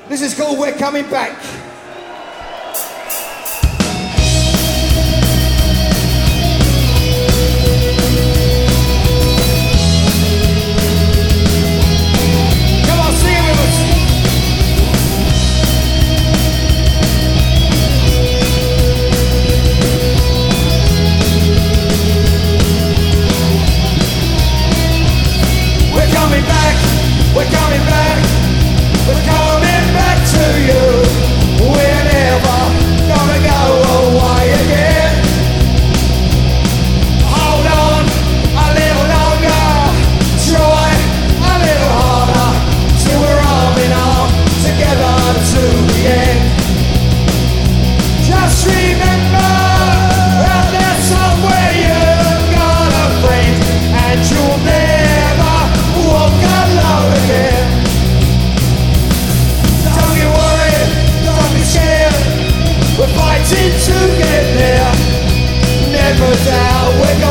This is called We're Coming Back. Come on, sing it with us. We're coming back, we're coming back, we're coming back to you. We're never gonna go away again. Hold on a little longer, try a little harder, till we're arm in arm together to the end. Just remember, out there somewhere you've got a friend, and you'll never walk alone again. Don't get worried, don't be scared, we're fighting to get there. Never doubt we're